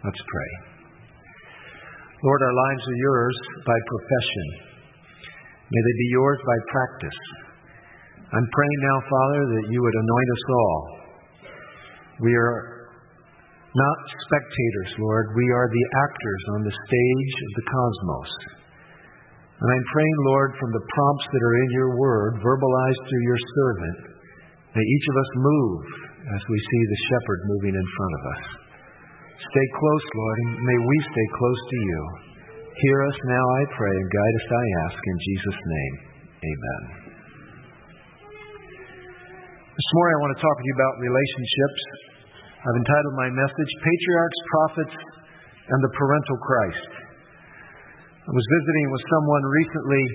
Let's pray. Lord, our lives are yours by profession. May they be yours by practice. I'm praying now, Father, that you would anoint us all. We are not spectators, Lord. We are the actors on the stage of the cosmos. And I'm praying, Lord, from the prompts that are in your word, verbalized through your servant, may each of us move as we see the shepherd moving in front of us. Stay close, Lord, and may we stay close to you. Hear us now, I pray, and guide us, I ask, in Jesus' name. Amen. This morning I want to talk with you about relationships. I've entitled my message, Patriarchs, Prophets, and the Parental Christ. I was visiting with someone recently,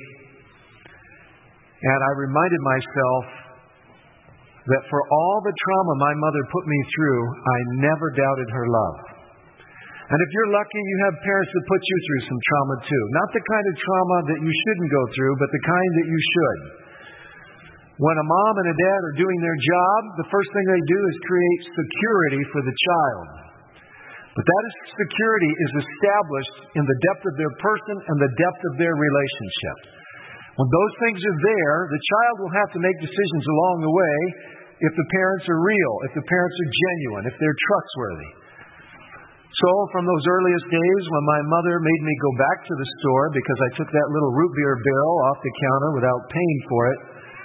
and I reminded myself that for all the trauma my mother put me through, I never doubted her love. And if you're lucky, you have parents that put you through some trauma too. Not the kind of trauma that you shouldn't go through, but the kind that you should. When a mom and a dad are doing their job, the first thing they do is create security for the child. But that security is established in the depth of their person and the depth of their relationship. When those things are there, the child will have to make decisions along the way if the parents are real, if the parents are genuine, if they're trustworthy. So from those earliest days when my mother made me go back to the store because I took that little root beer barrel off the counter without paying for it,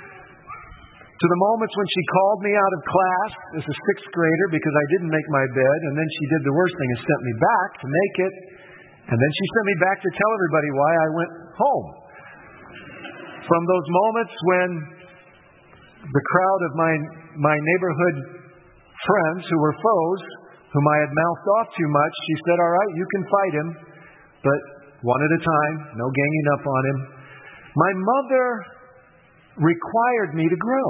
to the moments when she called me out of class as a sixth grader because I didn't make my bed, and then she did the worst thing and sent me back to make it, and then she sent me back to tell everybody why I went home. From those moments when the crowd of my neighborhood friends who were foes, whom I had mouthed off too much, she said, all right, you can fight him, but one at a time, no ganging up on him. My mother required me to grow.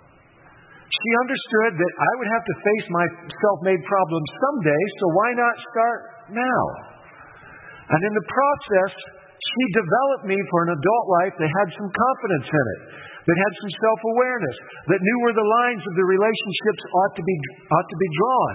She understood that I would have to face my self-made problems someday, so why not start now? And in the process, she developed me for an adult life that had some confidence in it, that had some self-awareness, that knew where the lines of the relationships ought to be drawn.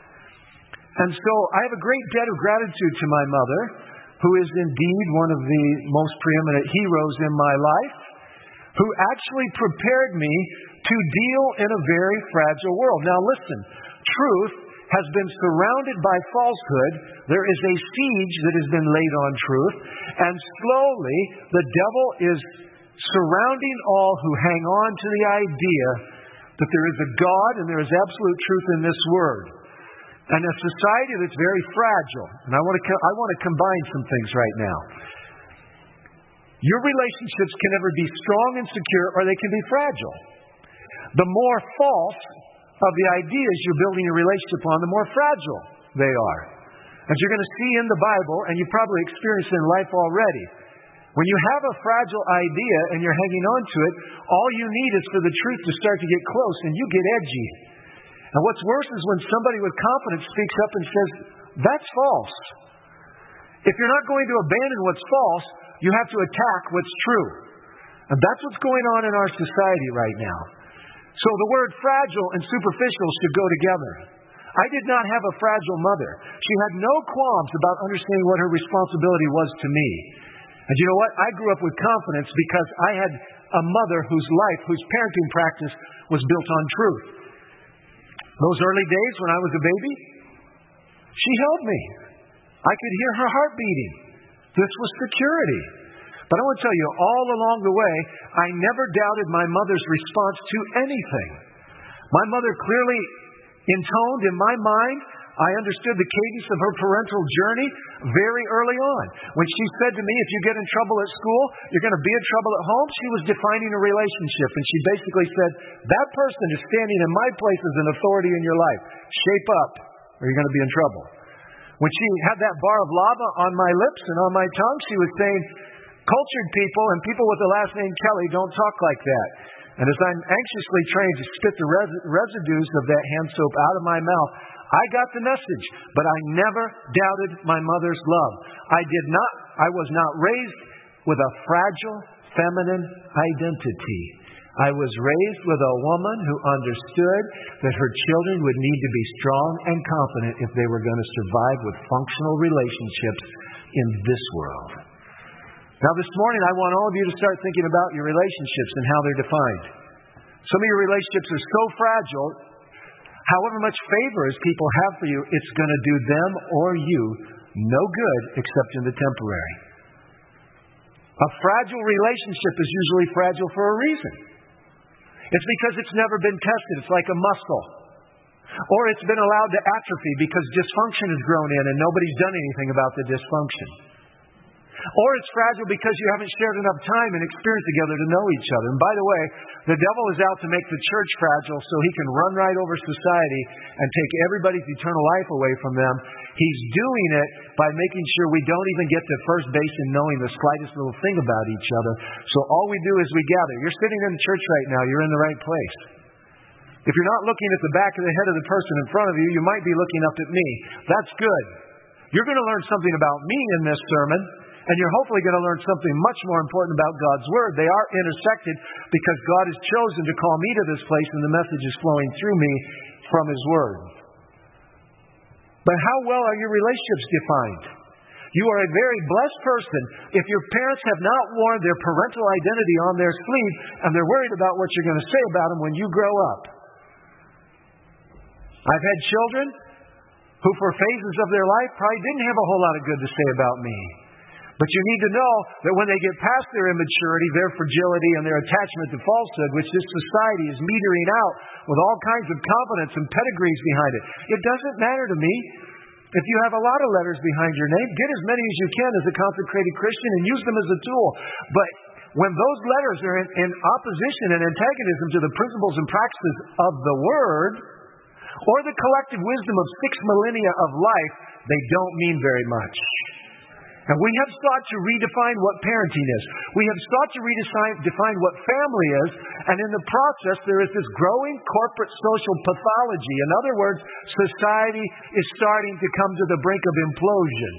And so I have a great debt of gratitude to my mother, who is indeed one of the most preeminent heroes in my life, who actually prepared me to deal in a very fragile world. Now listen, truth has been surrounded by falsehood. There is a siege that has been laid on truth, and slowly the devil is surrounding all who hang on to the idea that there is a God and there is absolute truth in this word. And a society that's very fragile. And I want to combine some things right now. Your relationships can never be strong and secure, or they can be fragile. The more false of the ideas you're building your relationship on, the more fragile they are. As you're going to see in the Bible, and you've probably experienced in life already, when you have a fragile idea and you're hanging on to it, all you need is for the truth to start to get close, and you get edgy. And what's worse is when somebody with confidence speaks up and says, that's false. If you're not going to abandon what's false, you have to attack what's true. And that's what's going on in our society right now. So the word fragile and superficial should go together. I did not have a fragile mother. She had no qualms about understanding what her responsibility was to me. And you know what? I grew up with confidence because I had a mother whose life, whose parenting practice was built on truth. Those early days when I was a baby, she held me. I could hear her heart beating. This was security. But I want to tell you, all along the way, I never doubted my mother's response to anything. My mother clearly intoned in my mind, I understood the cadence of her parental journey very early on. When she said to me, if you get in trouble at school, you're going to be in trouble at home, she was defining a relationship. And she basically said, that person is standing in my place as an authority in your life. Shape up, or you're going to be in trouble. When she had that bar of lava on my lips and on my tongue, she was saying, cultured people and people with the last name Kelly don't talk like that. And as I'm anxiously trying to spit the residues of that hand soap out of my mouth, I got the message, but I never doubted my mother's love. I was not raised with a fragile feminine identity. I was raised with a woman who understood that her children would need to be strong and confident if they were going to survive with functional relationships in this world. Now this morning, I want all of you to start thinking about your relationships and how they're defined. Some of your relationships are so fragile, however much favor as people have for you, it's going to do them or you no good except in the temporary. A fragile relationship is usually fragile for a reason. It's because it's never been tested. It's like a muscle. Or it's been allowed to atrophy because dysfunction has grown in and nobody's done anything about the dysfunction. Or it's fragile because you haven't shared enough time and experience together to know each other. And by the way, the devil is out to make the church fragile so he can run right over society and take everybody's eternal life away from them. He's doing it by making sure we don't even get to first base in knowing the slightest little thing about each other. So all we do is we gather. You're sitting in the church right now. You're in the right place. If you're not looking at the back of the head of the person in front of you, you might be looking up at me. That's good. You're going to learn something about me in this sermon. And you're hopefully going to learn something much more important about God's Word. They are intersected because God has chosen to call me to this place and the message is flowing through me from His Word. But how well are your relationships defined? You are a very blessed person if your parents have not worn their parental identity on their sleeve and they're worried about what you're going to say about them when you grow up. I've had children who for phases of their life probably didn't have a whole lot of good to say about me. But you need to know that when they get past their immaturity, their fragility, and their attachment to falsehood, which this society is metering out with all kinds of confidence and pedigrees behind it, it doesn't matter to me. If you have a lot of letters behind your name, get as many as you can as a consecrated Christian and use them as a tool. But when those letters are in opposition and antagonism to the principles and practices of the Word, or the collective wisdom of 6 millennia of life, they don't mean very much. And we have sought to redefine what parenting is. We have sought to redefine what family is. And in the process, there is this growing corporate social pathology. In other words, society is starting to come to the brink of implosion.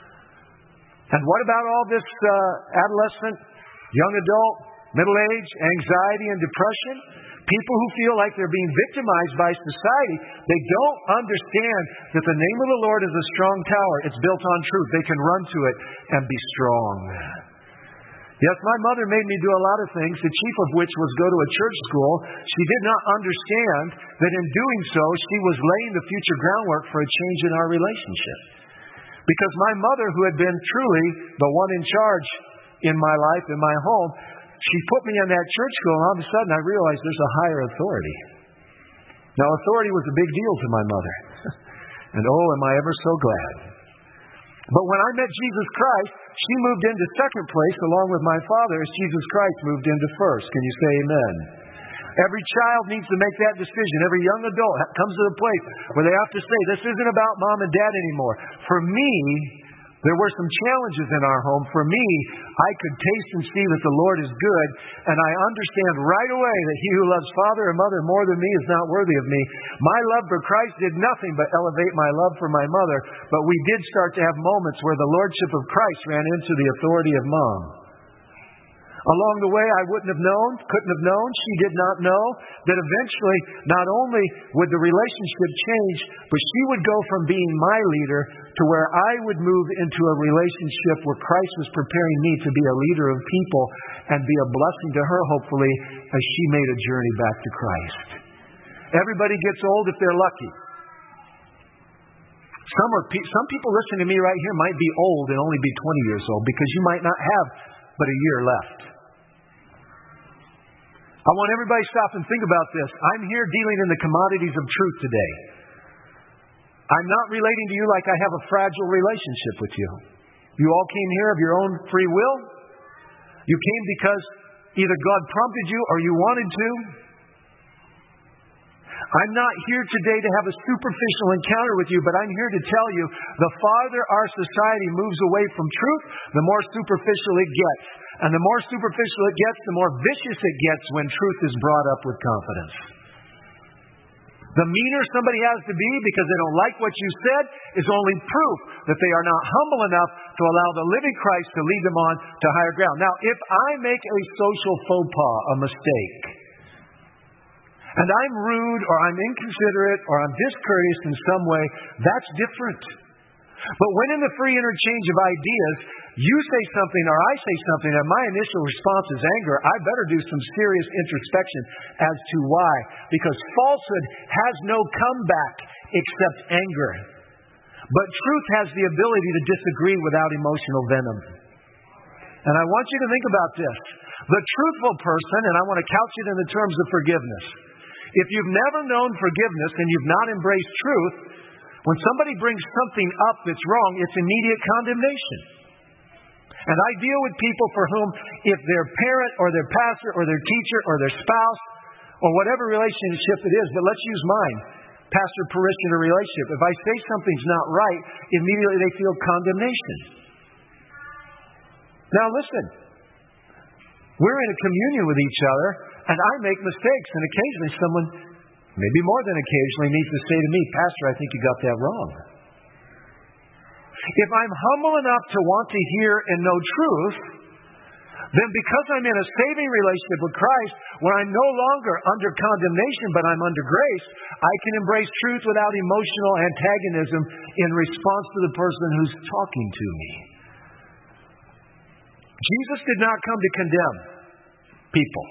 And what about all this adolescent, young adult, middle age, anxiety and depression? People who feel like they're being victimized by society, they don't understand that the name of the Lord is a strong tower. It's built on truth. They can run to it and be strong. Yes, my mother made me do a lot of things, the chief of which was go to a church school. She did not understand that in doing so, she was laying the future groundwork for a change in our relationship. Because my mother, who had been truly the one in charge in my life, in my home, she put me in that church school, and all of a sudden I realized there's a higher authority. Now, authority was a big deal to my mother. And oh, am I ever so glad. But when I met Jesus Christ, she moved into second place along with my father as Jesus Christ moved into first. Can you say amen? Every child needs to make that decision. Every young adult comes to the place where they have to say, this isn't about mom and dad anymore. For me, there were some challenges in our home. For me, I could taste and see that the Lord is good, and I understand right away that he who loves father or mother more than me is not worthy of me. My love for Christ did nothing but elevate my love for my mother, but we did start to have moments where the lordship of Christ ran into the authority of mom. Along the way, I couldn't have known, she did not know, that eventually not only would the relationship change, but she would go from being my leader to where I would move into a relationship where Christ was preparing me to be a leader of people and be a blessing to her, hopefully, as she made a journey back to Christ. Everybody gets old if they're lucky. Some people listening to me right here might be old and only be 20 years old because you might not have but a year left. I want everybody to stop and think about this. I'm here dealing in the commodities of truth today. I'm not relating to you like I have a fragile relationship with you. You all came here of your own free will. You came because either God prompted you or you wanted to. I'm not here today to have a superficial encounter with you, but I'm here to tell you the farther our society moves away from truth, the more superficial it gets. And the more superficial it gets, the more vicious it gets when truth is brought up with confidence. The meaner somebody has to be because they don't like what you said is only proof that they are not humble enough to allow the living Christ to lead them on to higher ground. Now, if I make a social faux pas, a mistake, and I'm rude or I'm inconsiderate or I'm discourteous in some way, that's different. But when in the free interchange of ideas, you say something or I say something and my initial response is anger, I better do some serious introspection as to why. Because falsehood has no comeback except anger. But truth has the ability to disagree without emotional venom. And I want you to think about this. The truthful person, and I want to couch it in the terms of forgiveness. If you've never known forgiveness and you've not embraced truth, when somebody brings something up that's wrong, it's immediate condemnation. And I deal with people for whom, if their parent or their pastor or their teacher or their spouse or whatever relationship it is, but let's use mine, pastor-parishioner relationship. If I say something's not right, immediately they feel condemnation. Now listen, we're in a communion with each other, and I make mistakes, and occasionally someone, maybe more than occasionally, needs to say to me, Pastor, I think you got that wrong. If I'm humble enough to want to hear and know truth, then because I'm in a saving relationship with Christ, where I'm no longer under condemnation, but I'm under grace, I can embrace truth without emotional antagonism in response to the person who's talking to me. Jesus did not come to condemn people,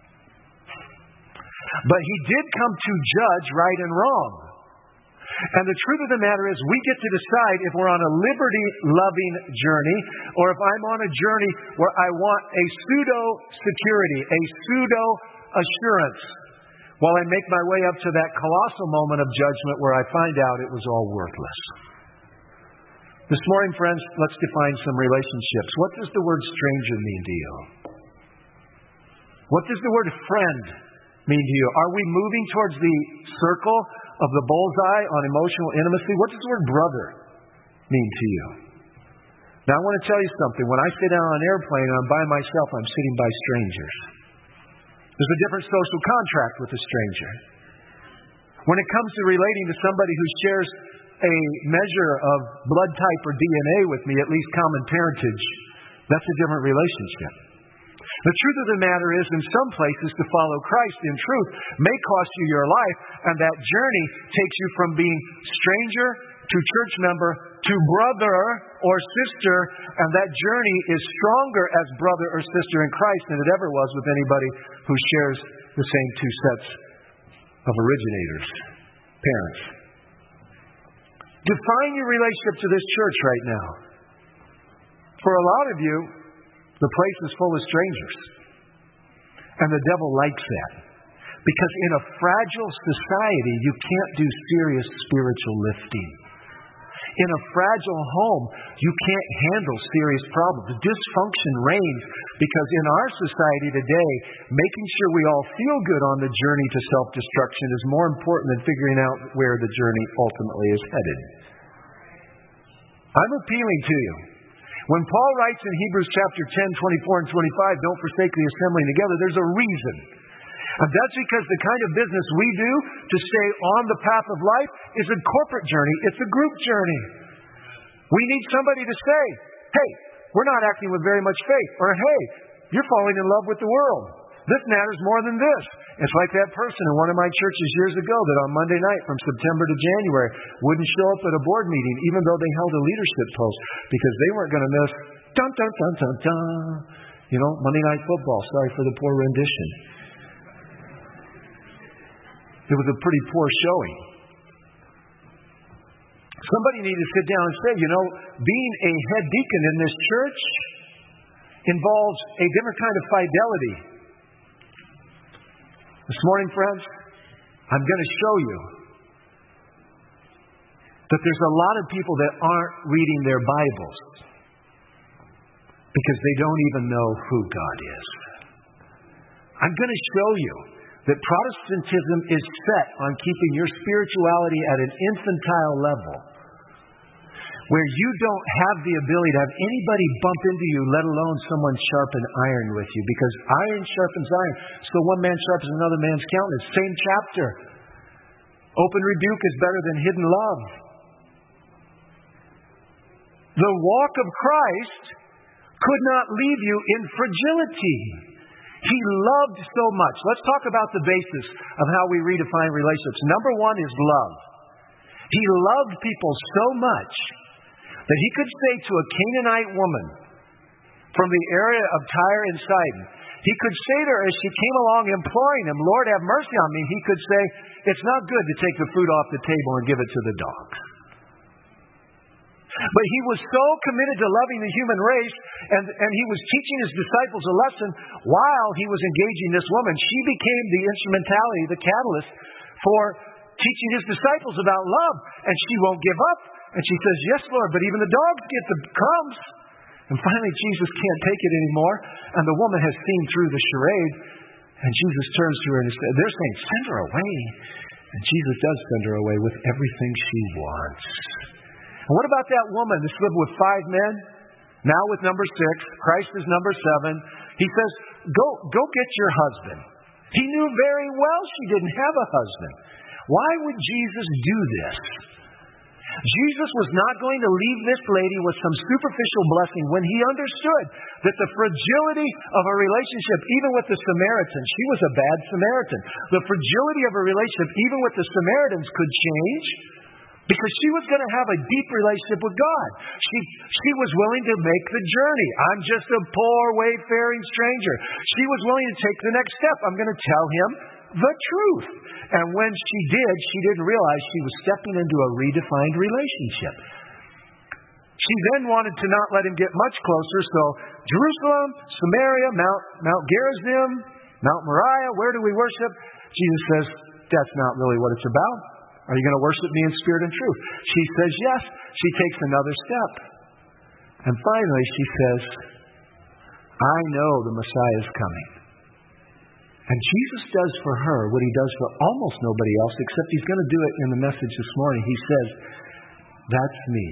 but He did come to judge right and wrong. And the truth of the matter is, we get to decide if we're on a liberty-loving journey or if I'm on a journey where I want a pseudo-security, a pseudo-assurance, while I make my way up to that colossal moment of judgment where I find out it was all worthless. This morning, friends, let's define some relationships. What does the word stranger mean to you? What does the word friend mean to you? Are we moving towards the circle of the bullseye on emotional intimacy? What does the word brother mean to you? Now, I want to tell you something. When I sit down on an airplane and I'm by myself, I'm sitting by strangers. There's a different social contract with a stranger. When it comes to relating to somebody who shares a measure of blood type or DNA with me, at least common parentage, that's a different relationship. The truth of the matter is, in some places, to follow Christ in truth may cost you your life, and that journey takes you from being stranger to church member to brother or sister, and that journey is stronger as brother or sister in Christ than it ever was with anybody who shares the same two sets of originators, parents. Define your relationship to this church right now. For a lot of you, the place is full of strangers. And the devil likes that. Because in a fragile society, you can't do serious spiritual lifting. In a fragile home, you can't handle serious problems. Dysfunction reigns because in our society today, making sure we all feel good on the journey to self-destruction is more important than figuring out where the journey ultimately is headed. I'm appealing to you. When Paul writes in Hebrews chapter 10, 24 and 25, don't forsake the assembling together, there's a reason. And that's because the kind of business we do to stay on the path of life is a corporate journey. It's a group journey. We need somebody to say, hey, we're not acting with very much faith. Or, hey, you're falling in love with the world. This matters more than this. It's like that person in one of my churches years ago that on Monday night from September to January wouldn't show up at a board meeting even though they held a leadership post because they weren't going to miss dun, dun, dun, dun, dun. You know, Monday Night Football. Sorry for the poor rendition. It was a pretty poor showing. Somebody needed to sit down and say, you know, being a head deacon in this church involves a different kind of fidelity. This morning, friends, I'm going to show you that there's a lot of people that aren't reading their Bibles because they don't even know who God is. I'm going to show you that Protestantism is set on keeping your spirituality at an infantile level where you don't have the ability to have anybody bump into you, let alone someone sharpen iron with you, because iron sharpens iron. So one man sharpens another man's countenance. Same chapter. Open rebuke is better than hidden love. The walk of Christ could not leave you in fragility. He loved so much. Let's talk about the basis of how we redefine relationships. Number one is love. He loved people so much that he could say to a Canaanite woman from the area of Tyre and Sidon, he could say to her as she came along imploring him, Lord, have mercy on me, he could say, it's not good to take the food off the table and give it to the dogs. But he was so committed to loving the human race, and he was teaching his disciples a lesson while he was engaging this woman. She became the instrumentality, the catalyst for teaching his disciples about love. And she won't give up. And she says, yes, Lord, but even the dogs get the crumbs. And finally, Jesus can't take it anymore. And the woman has seen through the charade. And Jesus turns to her and says, they're saying, send her away. And Jesus does send her away with everything she wants. And what about that woman that's lived with 5 men? Now with number 6. Christ is number 7. He says, go get your husband. He knew very well she didn't have a husband. Why would Jesus do this? Jesus was not going to leave this lady with some superficial blessing when he understood that the fragility of a relationship, even with the Samaritan, she was a bad Samaritan. The fragility of a relationship, even with the Samaritans, could change because she was going to have a deep relationship with God. She was willing to make the journey. I'm just a poor, wayfaring stranger. She was willing to take the next step. I'm going to tell him the truth. And when she did, she didn't realize she was stepping into a redefined relationship. She then wanted to not let him get much closer, so Jerusalem, Samaria, Mount Gerizim, Mount Moriah, where do we worship? Jesus says, that's not really what it's about. Are you going to worship me in spirit and truth? She says yes. She takes another step. And finally she says, I know the Messiah is coming. And Jesus does for her what he does for almost nobody else, except he's going to do it in the message this morning. He says, that's me.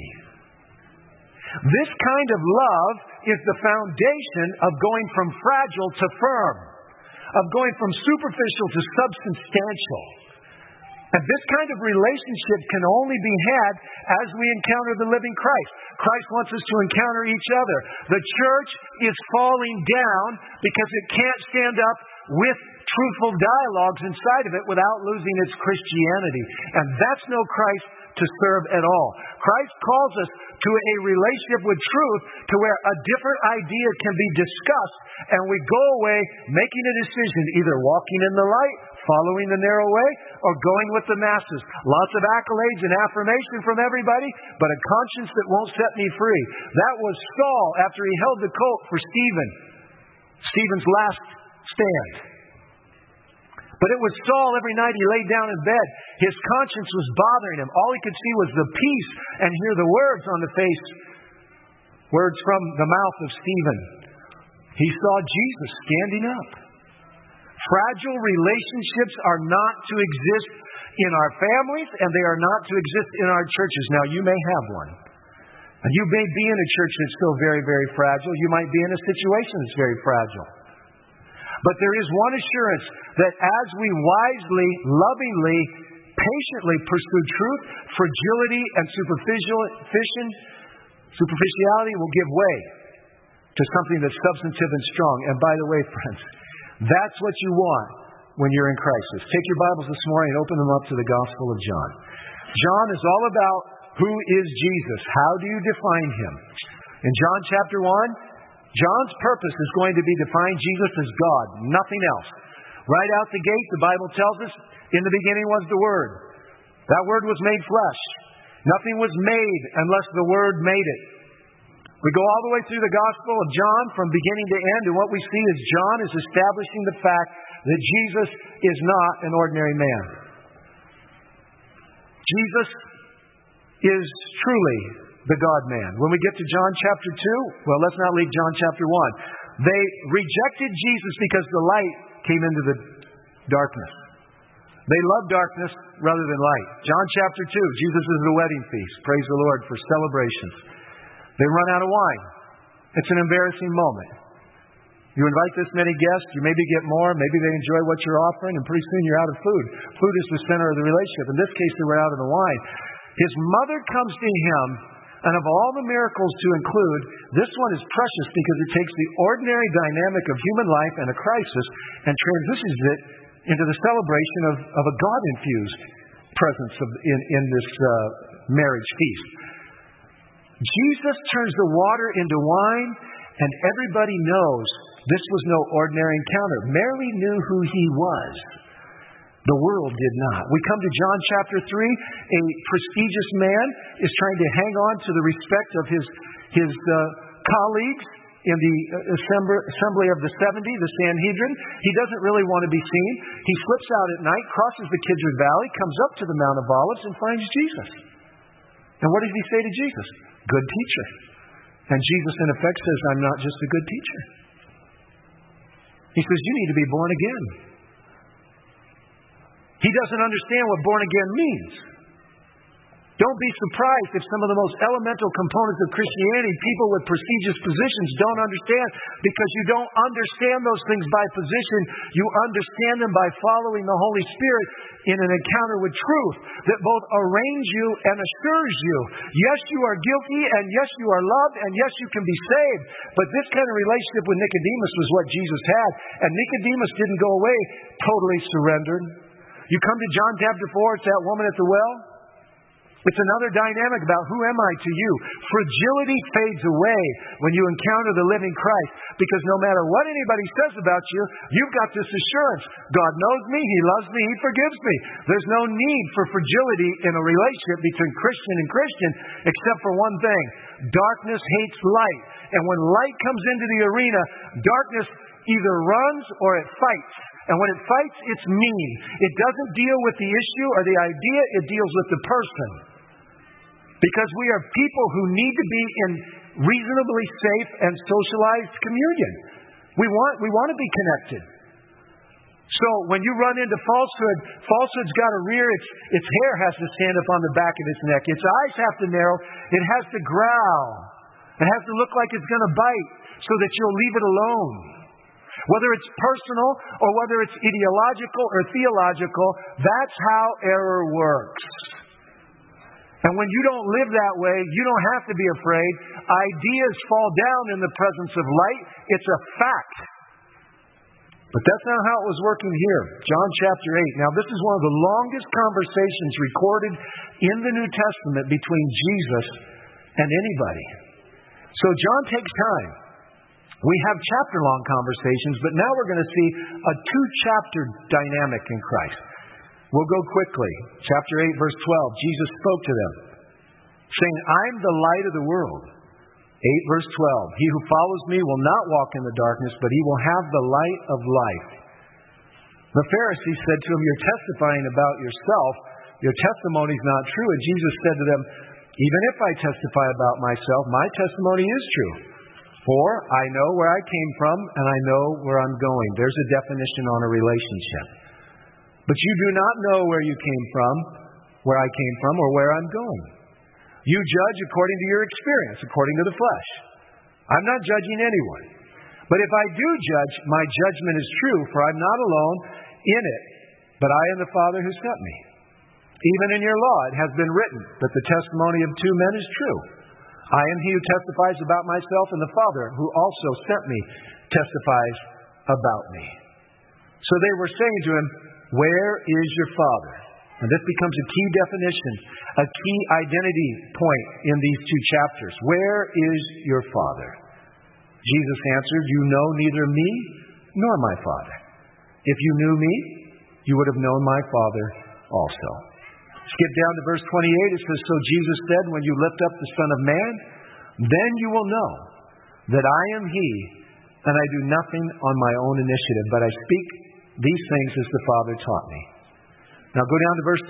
This kind of love is the foundation of going from fragile to firm, of going from superficial to substantial. And this kind of relationship can only be had as we encounter the living Christ. Christ wants us to encounter each other. The church is falling down because it can't stand up with truthful dialogues inside of it without losing its Christianity. And that's no Christ to serve at all. Christ calls us to a relationship with truth to where a different idea can be discussed and we go away making a decision, either walking in the light, following the narrow way, or going with the masses. Lots of accolades and affirmation from everybody, but a conscience that won't set me free. That was Saul after he held the coat for Stephen. Stephen's last stand. But it was Saul every night he laid down in bed. His conscience was bothering him. All he could see was the peace and hear the words on the face. Words from the mouth of Stephen. He saw Jesus standing up. Fragile relationships are not to exist in our families and they are not to exist in our churches. Now, you may have one. And you may be in a church that's still very, very fragile. You might be in a situation that's very fragile. But there is one assurance that as we wisely, lovingly, patiently pursue truth, fragility and superficiality will give way to something that's substantive and strong. And by the way, friends, that's what you want when you're in crisis. Take your Bibles this morning and open them up to the Gospel of John. John is all about who is Jesus. How do you define him? In John chapter 1, John's purpose is going to be to define Jesus as God, nothing else. Right out the gate, the Bible tells us, in the beginning was the Word. That Word was made flesh. Nothing was made unless the Word made it. We go all the way through the Gospel of John from beginning to end, and what we see is John is establishing the fact that Jesus is not an ordinary man. Jesus is truly the God-man. When we get to John chapter 2, well, let's not leave John chapter 1. They rejected Jesus because the light came into the darkness. They loved darkness rather than light. John chapter 2, Jesus is at a wedding feast. Praise the Lord for celebrations. They run out of wine. It's an embarrassing moment. You invite this many guests, you maybe get more, maybe they enjoy what you're offering, and pretty soon you're out of food. Food is the center of the relationship. In this case, they were out of the wine. His mother comes to him And of all the miracles to include, this one is precious because it takes the ordinary dynamic of human life and a crisis and transitions it into the celebration of a God-infused presence in this marriage feast. Jesus turns the water into wine, and everybody knows this was no ordinary encounter. Mary knew who he was. The world did not. We come to John chapter 3. A prestigious man is trying to hang on to the respect of his colleagues in the assembly of the 70, the Sanhedrin. He doesn't really want to be seen. He slips out at night, crosses the Kidron Valley, comes up to the Mount of Olives, and finds Jesus. And what does he say to Jesus? Good teacher. And Jesus, in effect, says, I'm not just a good teacher. He says, you need to be born again. He doesn't understand what born again means. Don't be surprised if some of the most elemental components of Christianity, people with prestigious positions, don't understand, because you don't understand those things by position. You understand them by following the Holy Spirit in an encounter with truth that both arraigns you and assures you. Yes, you are guilty, and yes, you are loved, and yes, you can be saved. But this kind of relationship with Nicodemus was what Jesus had. And Nicodemus didn't go away totally surrendered. You come to John chapter 4, it's that woman at the well. It's another dynamic about who am I to you. Fragility fades away when you encounter the living Christ, because no matter what anybody says about you, you've got this assurance. God knows me, He loves me, He forgives me. There's no need for fragility in a relationship between Christian and Christian, except for one thing. Darkness hates light. And when light comes into the arena, darkness either runs or it fights. And when it fights, it's mean. It doesn't deal with the issue or the idea, it deals with the person. Because we are people who need to be in reasonably safe and socialized communion. We want to be connected. So when you run into falsehood's got to rear, its hair has to stand up on the back of its neck. Its eyes have to narrow. It has to growl. It has to look like it's going to bite so that you'll leave it alone. Whether it's personal or whether it's ideological or theological, that's how error works. And when you don't live that way, you don't have to be afraid. Ideas fall down in the presence of light. It's a fact. But that's not how it was working here. John chapter 8. Now, this is one of the longest conversations recorded in the New Testament between Jesus and anybody. So John takes time. We have chapter-long conversations, but now we're going to see a two-chapter dynamic in Christ. We'll go quickly. Chapter 8, verse 12. Jesus spoke to them, saying, I'm the light of the world. 8, verse 12. He who follows me will not walk in the darkness, but he will have the light of life. The Pharisees said to him, you're testifying about yourself. Your testimony is not true. And Jesus said to them, even if I testify about myself, my testimony is true. For I know where I came from, and I know where I'm going. There's a definition on a relationship. But you do not know where you came from, where I came from, or where I'm going. You judge according to your experience, according to the flesh. I'm not judging anyone. But if I do judge, my judgment is true, for I'm not alone in it, but I and the Father who sent me. Even in your law it has been written that the testimony of two men is true. I am he who testifies about myself, and the Father who also sent me testifies about me. So they were saying to him, where is your Father? And this becomes a key definition, a key identity point in these two chapters. Where is your Father? Jesus answered, you know neither me nor my Father. If you knew me, you would have known my Father also. Skip down to verse 28. It says, so Jesus said, when you lift up the Son of Man, then you will know that I am He, and I do nothing on my own initiative, but I speak these things as the Father taught me. Now go down to verse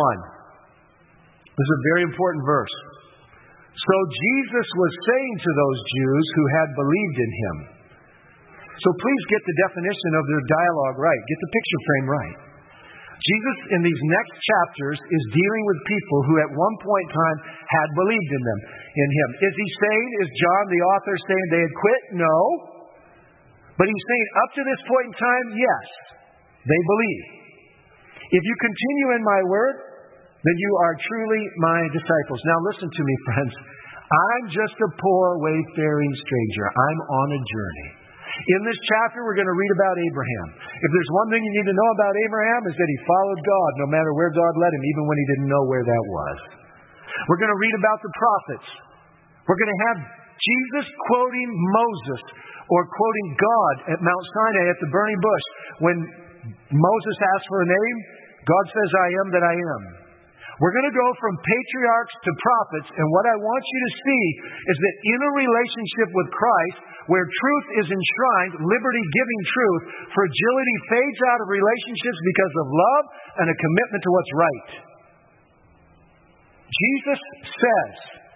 31. This is a very important verse. So Jesus was saying to those Jews who had believed in Him. So please get the definition of their dialogue right. Get the picture frame right. Jesus, in these next chapters, is dealing with people who at one point in time had believed in Him. Is He saying, is John the author saying they had quit? No. But He's saying up to this point in time, yes, they believe. If you continue in my word, then you are truly my disciples. Now listen to me, friends. I'm just a poor wayfaring stranger. I'm on a journey. In this chapter, we're going to read about Abraham. If there's one thing you need to know about Abraham, is that he followed God no matter where God led him, even when he didn't know where that was. We're going to read about the prophets. We're going to have Jesus quoting Moses or quoting God at Mount Sinai at the burning bush. When Moses asked for a name, God says, I am that I am. We're going to go from patriarchs to prophets, and what I want you to see is that in a relationship with Christ, where truth is enshrined, liberty giving truth, fragility fades out of relationships because of love and a commitment to what's right. Jesus says,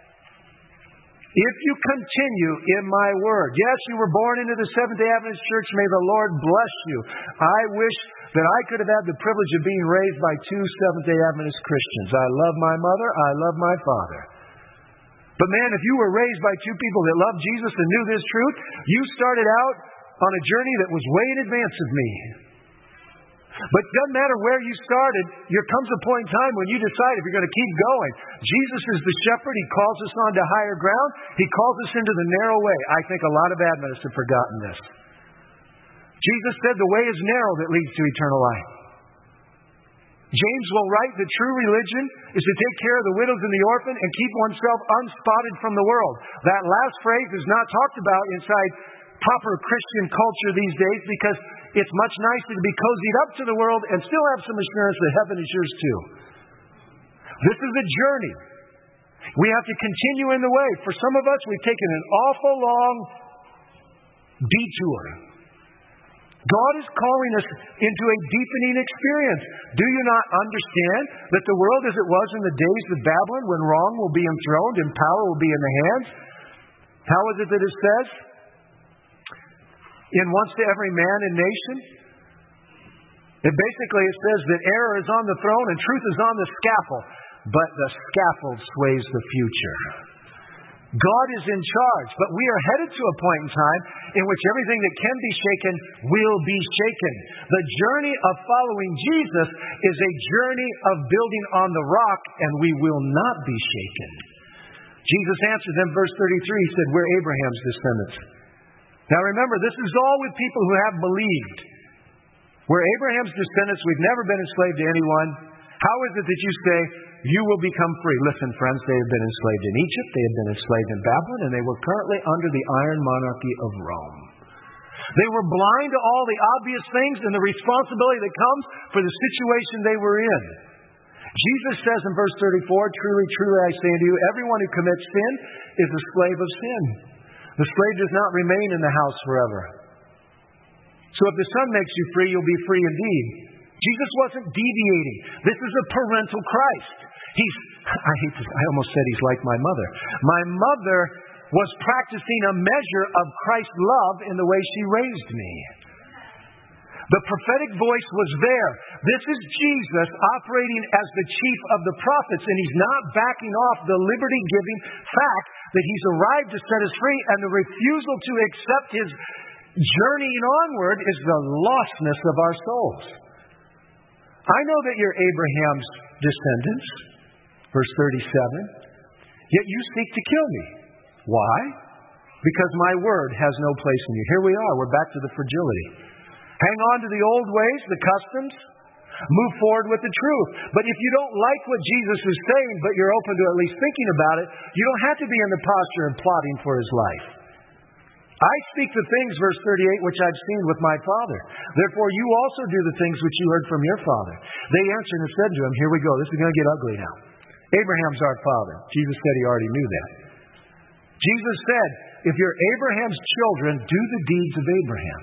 if you continue in my word, yes, you were born into the Seventh-day Adventist Church, may the Lord bless you. I wish that I could have had the privilege of being raised by two Seventh-day Adventist Christians. I love my mother, I love my father. But man, if you were raised by two people that loved Jesus and knew this truth, you started out on a journey that was way in advance of me. But it doesn't matter where you started, there comes a point in time when you decide if you're going to keep going. Jesus is the shepherd. He calls us onto higher ground. He calls us into the narrow way. I think a lot of Adventists have forgotten this. Jesus said the way is narrow that leads to eternal life. James will write that true religion is to take care of the widows and the orphan and keep oneself unspotted from the world. That last phrase is not talked about inside proper Christian culture these days because it's much nicer to be cozied up to the world and still have some assurance that heaven is yours too. This is a journey. We have to continue in the way. For some of us, we've taken an awful long detour. God is calling us into a deepening experience. Do you not understand that the world as it was in the days of Babylon, when wrong will be enthroned and power will be in the hands? How is it that it says? In once to every man and nation? It says that error is on the throne and truth is on the scaffold. But the scaffold sways the future. God is in charge, but we are headed to a point in time in which everything that can be shaken will be shaken. The journey of following Jesus is a journey of building on the rock, and we will not be shaken. Jesus answered them, verse 33, he said, we're Abraham's descendants. Now remember, this is all with people who have believed. We're Abraham's descendants, we've never been enslaved to anyone. How is it that you say, you will become free? Listen, friends, they have been enslaved in Egypt, they have been enslaved in Babylon, and they were currently under the iron monarchy of Rome. They were blind to all the obvious things and the responsibility that comes for the situation they were in. Jesus says in verse 34, truly, truly, I say unto you, everyone who commits sin is a slave of sin. The slave does not remain in the house forever. So if the Son makes you free, you'll be free indeed. Jesus wasn't deviating. This is a parental Christ. I almost said he's like my mother. My mother was practicing a measure of Christ's love in the way she raised me. The prophetic voice was there. This is Jesus operating as the chief of the prophets, and he's not backing off the liberty-giving fact that he's arrived to set us free, and the refusal to accept his journeying onward is the lostness of our souls. I know that you're Abraham's descendants, verse 37, yet you seek to kill me. Why? Because my word has no place in you. Here we are. We're back to the fragility. Hang on to the old ways, the customs. Move forward with the truth. But if you don't like what Jesus is saying, but you're open to at least thinking about it, you don't have to be in the posture of plotting for his life. I speak the things, verse 38, which I've seen with my Father. Therefore you also do the things which you heard from your father. They answered and said to him, here we go, this is going to get ugly now. Abraham's our father. Jesus said he already knew that. Jesus said, if you're Abraham's children, do the deeds of Abraham.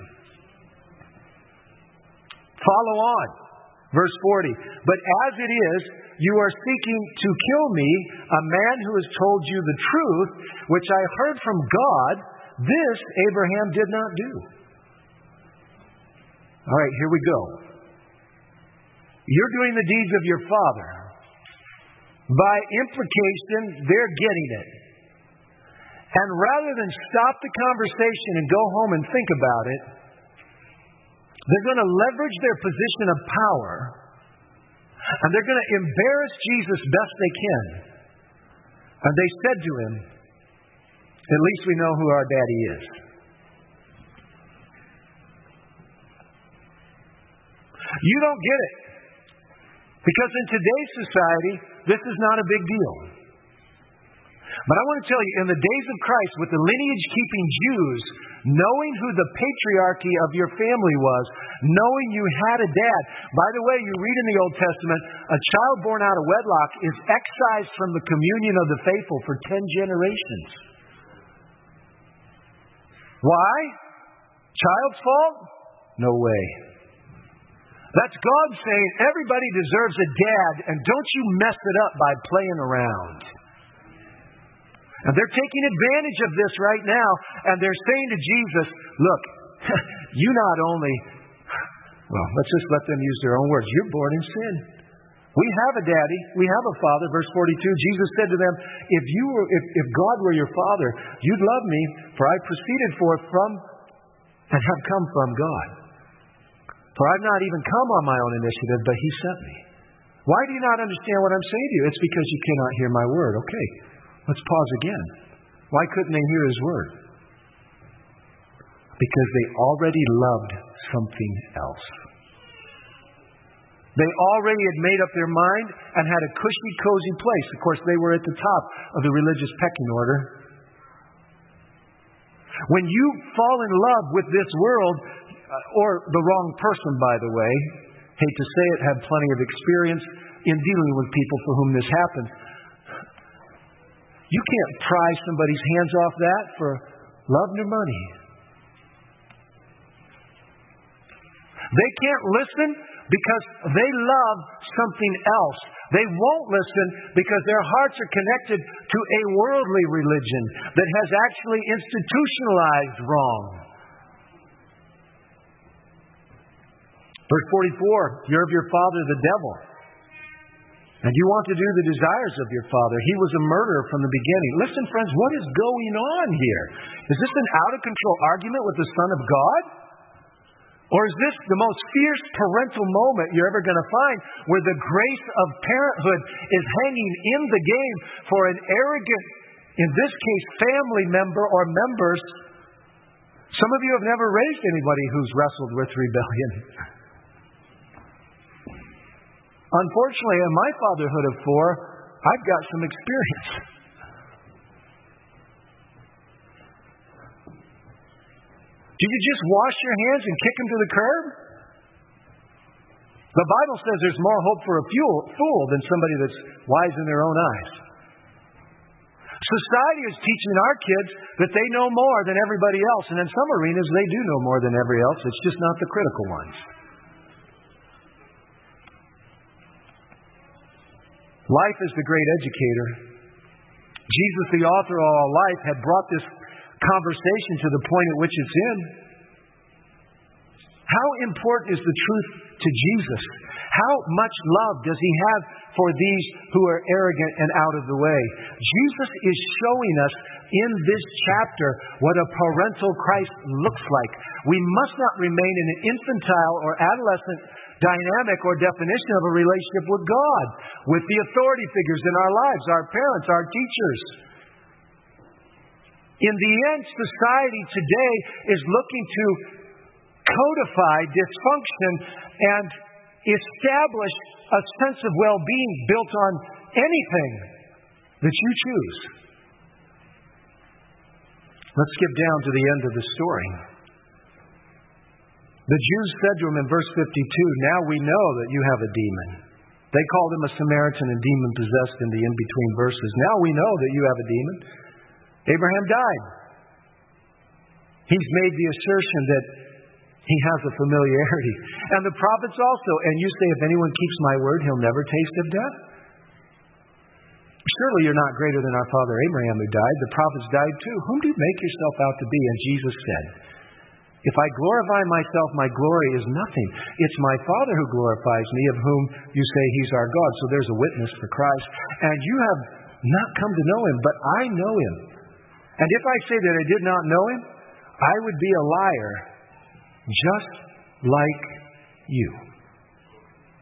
Follow on. Verse 40. But as it is, you are seeking to kill me, a man who has told you the truth, which I heard from God. This Abraham did not do. All right, here we go. You're doing the deeds of your father. By implication, they're getting it. And rather than stop the conversation and go home and think about it, they're going to leverage their position of power, and they're going to embarrass Jesus best they can. And they said to him, At least we know who our daddy is. You don't get it. Because in today's society, this is not a big deal. But I want to tell you, in the days of Christ, with the lineage-keeping Jews, knowing who the patriarchy of your family was, knowing you had a dad. By the way, you read in the Old Testament, a child born out of wedlock is excised from the communion of the faithful for 10 generations. Why? Child's fault? No way. That's God saying everybody deserves a dad, and don't you mess it up by playing around. And they're taking advantage of this right now, and they're saying to Jesus, look, you not only, well, let's just let them use their own words, you're born in sin. We have a daddy, we have a father. Verse 42, Jesus said to them, if God were your father, you'd love me, for I proceeded forth from and have come from God. For I've not even come on my own initiative, but He sent me. Why do you not understand what I'm saying to you? It's because you cannot hear my word. Okay, let's pause again. Why couldn't they hear His word? Because they already loved something else. They already had made up their mind and had a cushy, cozy place. Of course, they were at the top of the religious pecking order. When you fall in love with this world, or the wrong person, by the way, hate to say it, had plenty of experience in dealing with people for whom this happens. You can't pry somebody's hands off that for love nor money. They can't listen because they love something else. They won't listen because their hearts are connected to a worldly religion that has actually institutionalized wrong. Verse 44, you're of your father the devil, and you want to do the desires of your father. He was a murderer from the beginning. Listen, friends, what is going on here? Is this an out-of-control argument with the Son of God? Or is this the most fierce parental moment you're ever going to find, where the grace of parenthood is hanging in the game for an arrogant, in this case, family member or members? Some of you have never raised anybody who's wrestled with rebellion. Unfortunately, in my fatherhood of 4, I've got some experience. Do you just wash your hands and kick them to the curb? The Bible says there's more hope for a fool than somebody that's wise in their own eyes. Society is teaching our kids that they know more than everybody else, and in some arenas they do know more than everybody else. It's just not the critical ones. Life is the great educator. Jesus, the author of all life, had brought this conversation to the point at which it's in. How important is the truth to Jesus? How much love does He have for these who are arrogant and out of the way? Jesus is showing us in this chapter what a parental Christ looks like. We must not remain in an infantile or adolescent dynamic or definition of a relationship with God, with the authority figures in our lives, our parents, our teachers. In the end, society today is looking to codify dysfunction and establish a sense of well-being built on anything that you choose. Let's skip down to the end of the story. The Jews said to him in verse 52, now we know that you have a demon. They called him a Samaritan and demon-possessed in the in-between verses. Now we know that you have a demon. Abraham died. He's made the assertion that he has a familiarity. And the prophets also. And you say, if anyone keeps my word, he'll never taste of death. Surely you're not greater than our father Abraham who died. The prophets died too. Whom do you make yourself out to be? And Jesus said, if I glorify myself, my glory is nothing. It's my Father who glorifies me, of whom you say He's our God. So there's a witness for Christ. And you have not come to know Him, but I know Him. And if I say that I did not know Him, I would be a liar, just like you.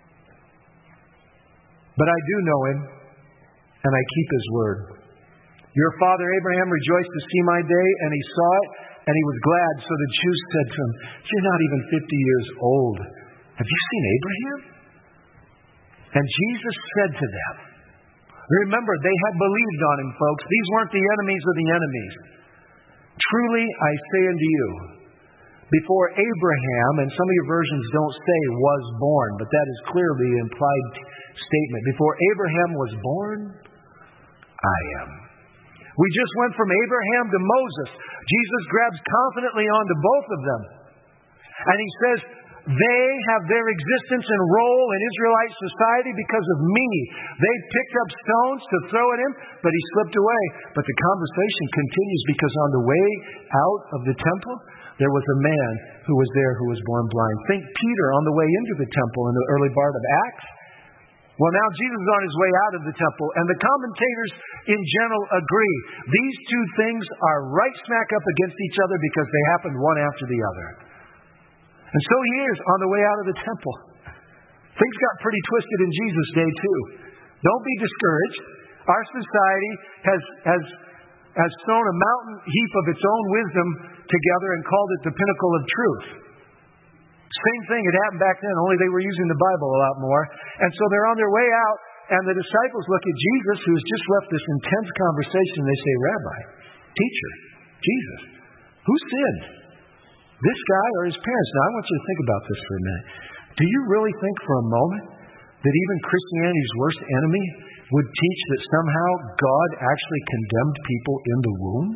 But I do know Him, and I keep His word. Your father Abraham rejoiced to see my day, and he saw it, and he was glad. So the Jews said to him, you're not even 50 years old. Have you seen Abraham? And Jesus said to them, remember, they had believed on him, folks. These weren't the enemies of the enemies. Truly, I say unto you, before Abraham, and some of your versions don't say was born, but that is clearly an implied statement. Before Abraham was born, I am. We just went from Abraham to Moses. Jesus grabs confidently onto both of them. And he says, they have their existence and role in Israelite society because of me. They picked up stones to throw at him, but he slipped away. But the conversation continues because on the way out of the temple, there was a man who was there who was born blind. Think Peter on the way into the temple in the early part of Acts. Well, now Jesus is on his way out of the temple, and the commentators in general agree. These two things are right smack up against each other because they happened one after the other. And so he is on the way out of the temple. Things got pretty twisted in Jesus' day, too. Don't be discouraged. Our society has thrown a mountain heap of its own wisdom together and called it the pinnacle of truth. Same thing had happened back then, only they were using the Bible a lot more. And so they're on their way out, and the disciples look at Jesus, who's just left this intense conversation, and they say, Rabbi, teacher, Jesus, who sinned? This guy or his parents? Now, I want you to think about this for a minute. Do you really think for a moment that even Christianity's worst enemy would teach that somehow God actually condemned people in the womb?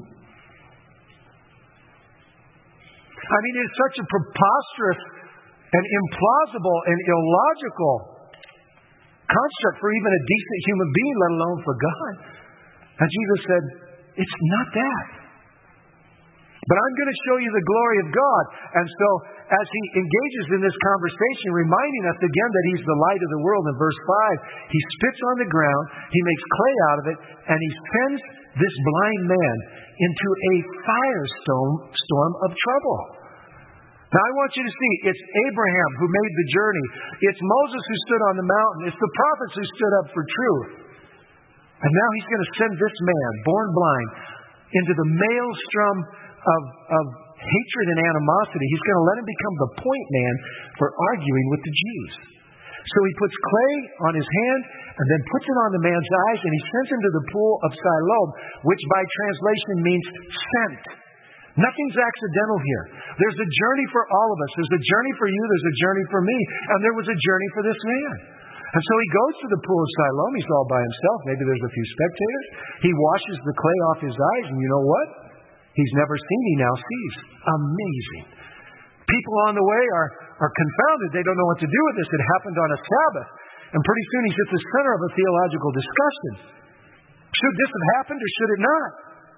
I mean, it's such a preposterous and implausible and illogical construct for even a decent human being, let alone for God. And Jesus said, it's not that. But I'm going to show you the glory of God. And so, as he engages in this conversation, reminding us again that he's the light of the world in verse 5, he spits on the ground, he makes clay out of it, and he sends this blind man into a firestorm of trouble. Now, I want you to see, it's Abraham who made the journey. It's Moses who stood on the mountain. It's the prophets who stood up for truth. And now he's going to send this man, born blind, into the maelstrom of hatred and animosity. He's going to let him become the point man for arguing with the Jews. So he puts clay on his hand and then puts it on the man's eyes, and he sends him to the pool of Siloam, which by translation means sent. Nothing's accidental here. There's a journey for all of us. There's a journey for you. There's a journey for me. And there was a journey for this man. And so he goes to the pool of Siloam. He's all by himself. Maybe there's a few spectators. He washes the clay off his eyes, and you know what? He's never seen, he now sees. Amazing. People on the way are confounded. They don't know what to do with this. It happened on a Sabbath. And pretty soon he's at the center of a theological discussion. Should this have happened or should it not?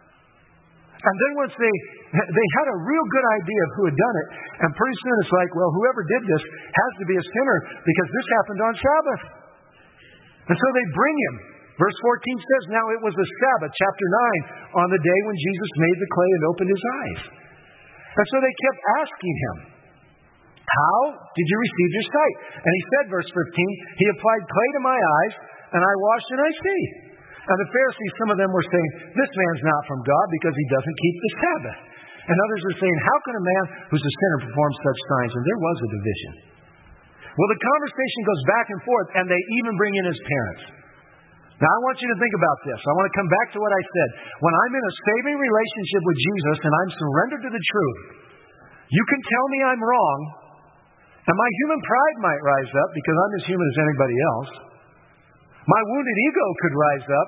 And then once they had a real good idea of who had done it, and pretty soon it's like, well, whoever did this has to be a sinner because this happened on Sabbath. And so they bring him. Verse 14 says, now it was the Sabbath, chapter 9, on the day when Jesus made the clay and opened his eyes. And so they kept asking him, how did you receive your sight? And he said, verse 15, he applied clay to my eyes, and I washed and I see. And the Pharisees, some of them were saying, this man's not from God because he doesn't keep the Sabbath. And others were saying, how can a man who's a sinner perform such signs? And there was a division. Well, the conversation goes back and forth, and they even bring in his parents. Now, I want you to think about this. I want to come back to what I said. When I'm in a saving relationship with Jesus and I'm surrendered to the truth, you can tell me I'm wrong, and my human pride might rise up because I'm as human as anybody else. My wounded ego could rise up.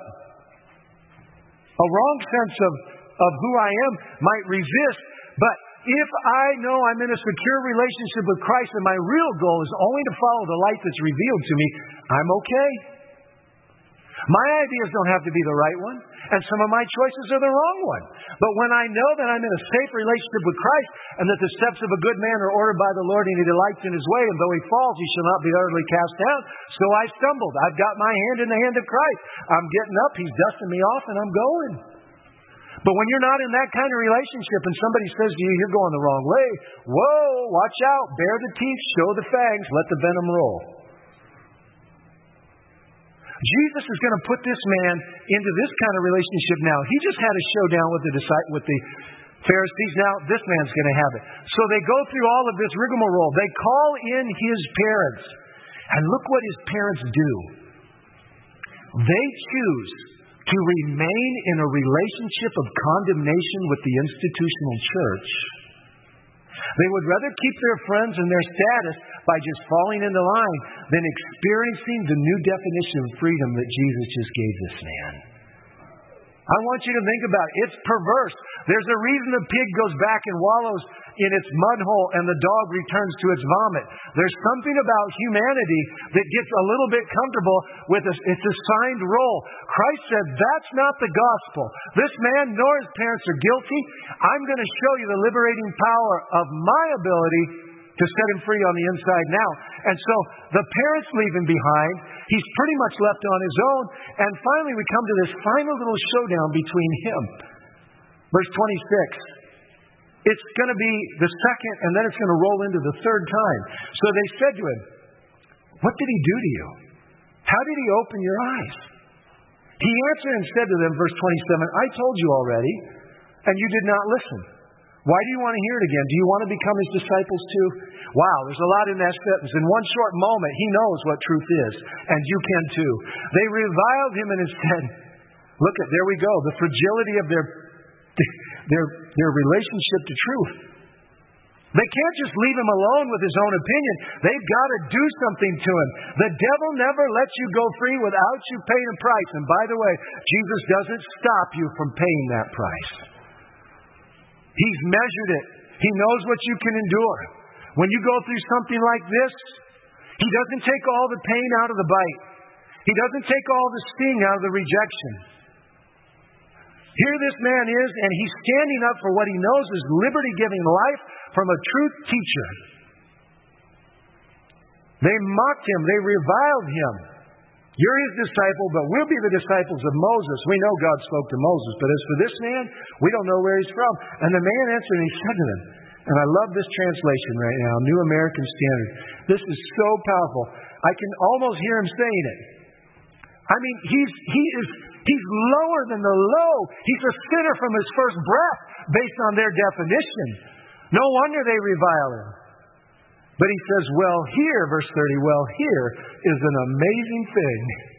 A wrong sense of who I am might resist. But if I know I'm in a secure relationship with Christ and my real goal is only to follow the light that's revealed to me, I'm okay. My ideas don't have to be the right one, and some of my choices are the wrong one. But when I know that I'm in a safe relationship with Christ and that the steps of a good man are ordered by the Lord and he delights in his way, and though he falls, he shall not be utterly cast down. So I stumbled. I've got my hand in the hand of Christ. I'm getting up. He's dusting me off, and I'm going. But when you're not in that kind of relationship and somebody says to you, you're going the wrong way, whoa, watch out. Bare the teeth, show the fangs, let the venom roll. Jesus is going to put this man into this kind of relationship now. He just had a showdown with the Pharisees. Now this man's going to have it. So they go through all of this rigmarole. They call in his parents. And look what his parents do. They choose to remain in a relationship of condemnation with the institutional church. They would rather keep their friends and their status by just falling into line than experiencing the new definition of freedom that Jesus just gave this man. I want you to think about it. It's perverse. There's a reason the pig goes back and wallows in its mud hole and the dog returns to its vomit. There's something about humanity that gets a little bit comfortable with its assigned role. Christ said, that's not the gospel. This man nor his parents are guilty. I'm going to show you the liberating power of my ability to set him free on the inside now. And so the parents leave him behind. He's pretty much left on his own. And finally we come to this final little showdown between him. Verse 26. It's going to be the second, and then it's going to roll into the third time. So they said to him, what did he do to you? How did he open your eyes? He answered and said to them, verse 27, I told you already, and you did not listen. Why do you want to hear it again? Do you want to become his disciples too? Wow, there's a lot in that sentence. In one short moment, he knows what truth is, and you can too. They reviled him and said, look, there we go, the fragility of their relationship to truth. They can't just leave him alone with his own opinion. They've got to do something to him. The devil never lets you go free without you paying a price. And by the way, Jesus doesn't stop you from paying that price. He's measured it. He knows what you can endure. When you go through something like this, he doesn't take all the pain out of the bite. He doesn't take all the sting out of the rejection. Here this man is, and he's standing up for what he knows is liberty-giving life from a truth teacher. They mocked him. They reviled him. You're his disciple, but we'll be the disciples of Moses. We know God spoke to Moses, but as for this man, we don't know where he's from. And the man answered, and he said to them, and I love this translation right now, New American Standard. This is so powerful. I can almost hear him saying it. I mean, he's lower than the low. He's a sinner from his first breath based on their definition. No wonder they revile him. But he says, well, here, verse 30, well, here is an amazing thing.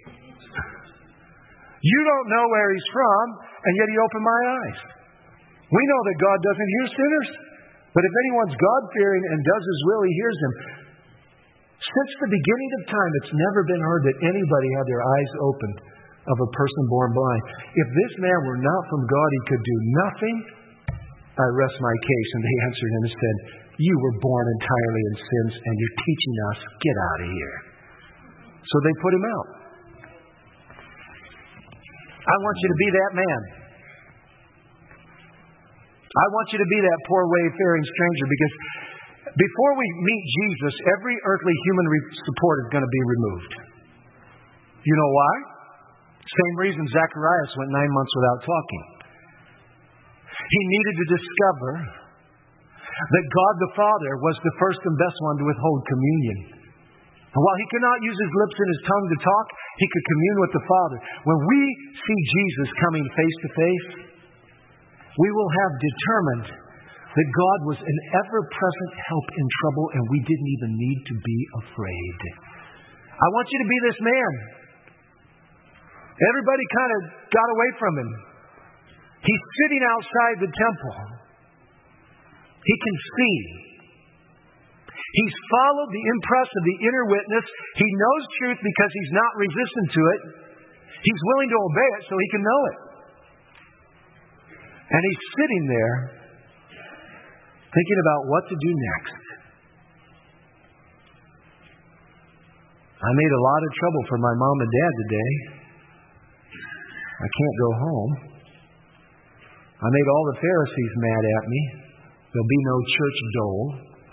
You don't know where he's from, and yet he opened my eyes. We know that God doesn't hear sinners. But if anyone's God-fearing and does his will, he hears him. Since the beginning of time, it's never been heard that anybody had their eyes opened of a person born blind. If this man were not from God, he could do nothing. I rest my case. And they answered him and said, you were born entirely in sins, and you're teaching us, get out of here. So they put him out. I want you to be that man. I want you to be that poor wayfaring stranger, because before we meet Jesus, every earthly human support is going to be removed. You know why? Same reason Zacharias went 9 months without talking. He needed to discover that God the Father was the first and best one to withhold communion. And while he could not use his lips and his tongue to talk, he could commune with the Father. When we see Jesus coming face to face, we will have determined that God was an ever-present help in trouble, and we didn't even need to be afraid. I want you to be this man. Everybody kind of got away from him. He's sitting outside the temple. He can see. He's followed the impress of the inner witness. He knows truth because he's not resistant to it. He's willing to obey it so he can know it. And he's sitting there thinking about what to do next. I made a lot of trouble for my mom and dad today. I can't go home. I made all the Pharisees mad at me. There'll be no church dole.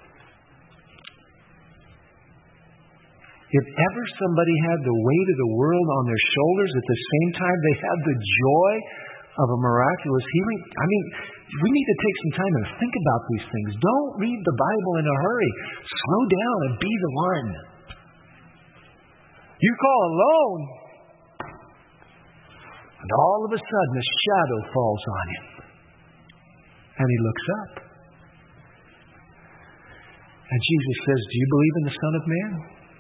If ever somebody had the weight of the world on their shoulders, at the same time they had the joy of a miraculous healing. I mean, we need to take some time and think about these things. Don't read the Bible in a hurry. Slow down and be the one. You call alone, And all of a sudden, a shadow falls on him. And he looks up. And Jesus says, do you believe in the Son of Man?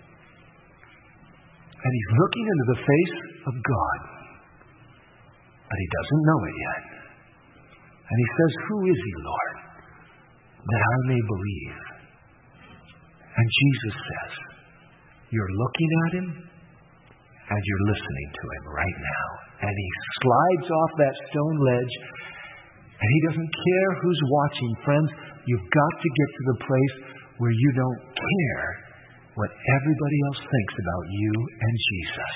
And he's looking into the face of God. But he doesn't know it yet. And he says, who is he, Lord, that I may believe? And Jesus says, you're looking at him and you're listening to him right now. And he slides off that stone ledge, and he doesn't care who's watching. Friends, you've got to get to the place where you don't care what everybody else thinks about you and Jesus.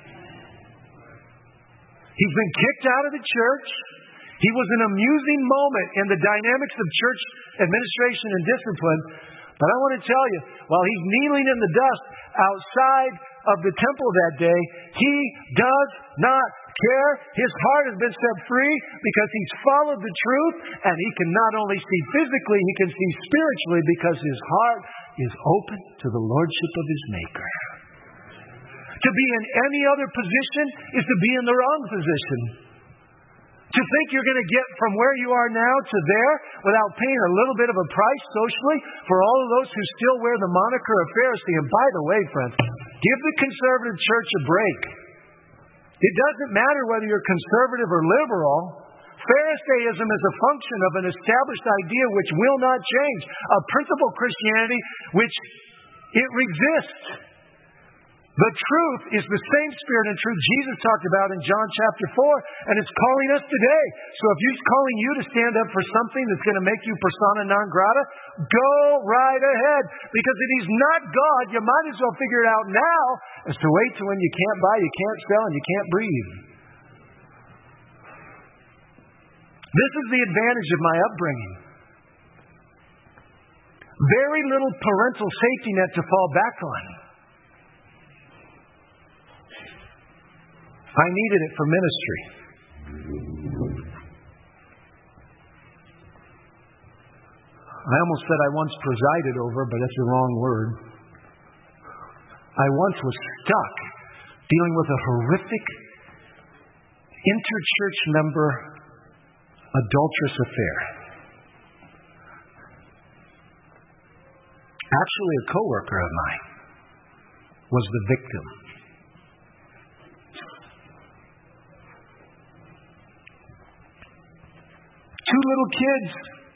He's been kicked out of the church. He was an amusing moment in the dynamics of church administration and discipline. But I want to tell you, while he's kneeling in the dust outside of the temple that day, he does not care. His heart has been set free because he's followed the truth, and he can not only see physically, he can see spiritually because his heart is open to the lordship of his Maker. To be in any other position is to be in the wrong position. To think you're going to get from where you are now to there without paying a little bit of a price socially for all of those who still wear the moniker of Pharisee. And by the way, friends, give the conservative church a break. It doesn't matter whether you're conservative or liberal. Pharisaism is a function of an established idea which will not change. A principle Christianity which it resists. The truth is the same spirit and truth Jesus talked about in John chapter 4, and it's calling us today. So if he's calling you to stand up for something that's going to make you persona non grata, go right ahead. Because if he's not God, you might as well figure it out now as to wait till when you can't buy, you can't sell, and you can't breathe. This is the advantage of my upbringing. Very little parental safety net to fall back on. I needed it for ministry. I almost said I once presided over, but that's the wrong word. I once was stuck dealing with a horrific interchurch member adulterous affair. Actually, a coworker of mine was the victim. Two little kids.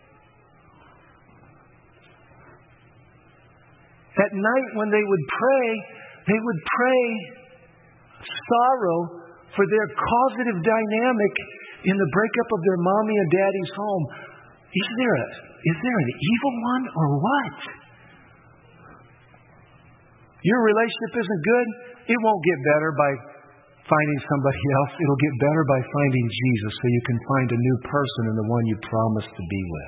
At night when they would pray sorrow for their causative dynamic in the breakup of their mommy and daddy's home. Is there an evil one or what? Your relationship isn't good? It won't get better by finding somebody else. It'll get better by finding Jesus so you can find a new person in the one you promised to be with.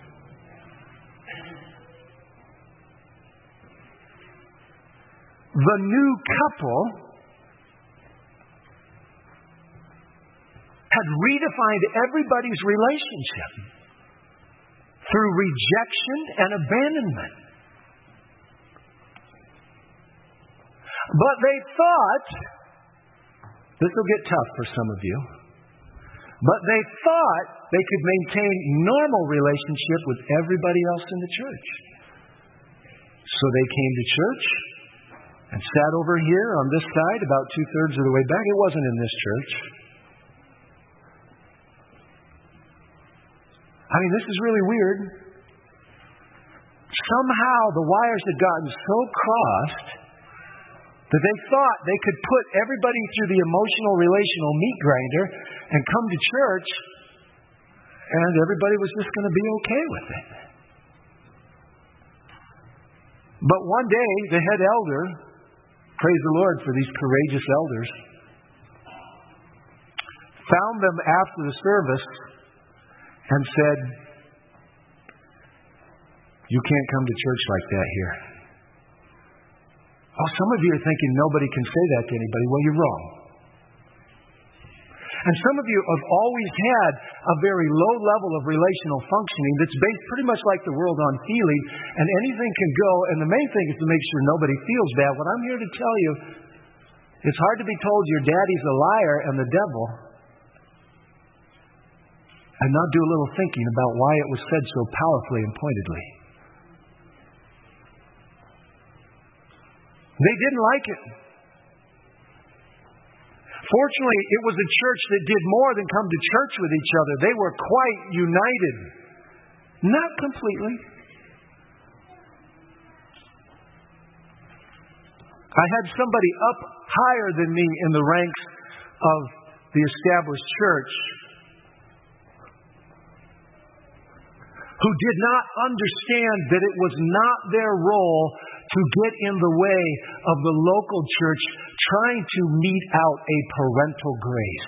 The new couple had redefined everybody's relationship through rejection and abandonment. But they thought, this will get tough for some of you, but they thought they could maintain normal relationship with everybody else in the church. So they came to church and sat over here on this side about 2/3 of the way back. It wasn't in this church. I mean, this is really weird. Somehow the wires had gotten so crossed that they thought they could put everybody through the emotional, relational meat grinder and come to church, and everybody was just going to be okay with it. But one day, the head elder, praise the Lord for these courageous elders, found them after the service and said, "You can't come to church like that here." Oh, some of you are thinking nobody can say that to anybody. Well, you're wrong. And some of you have always had a very low level of relational functioning that's based pretty much like the world on feeling, and anything can go, and the main thing is to make sure nobody feels bad. What I'm here to tell you, it's hard to be told your daddy's a liar and the devil, and not do a little thinking about why it was said so powerfully and pointedly. They didn't like it. Fortunately, it was a church that did more than come to church with each other. They were quite united. Not completely. I had somebody up higher than me in the ranks of the established church who did not understand that it was not their role to get in the way of the local church trying to mete out a parental grace.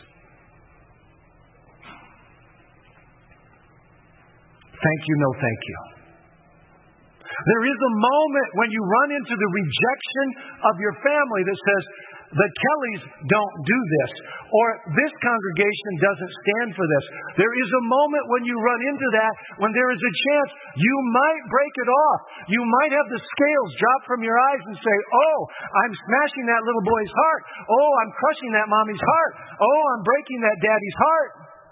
Thank you, no thank you. There is a moment when you run into the rejection of your family that says, the Kellys don't do this, or this congregation doesn't stand for this. There is a moment when you run into that, when there is a chance you might break it off. You might have the scales drop from your eyes and say, oh, I'm smashing that little boy's heart. Oh, I'm crushing that mommy's heart. Oh, I'm breaking that daddy's heart.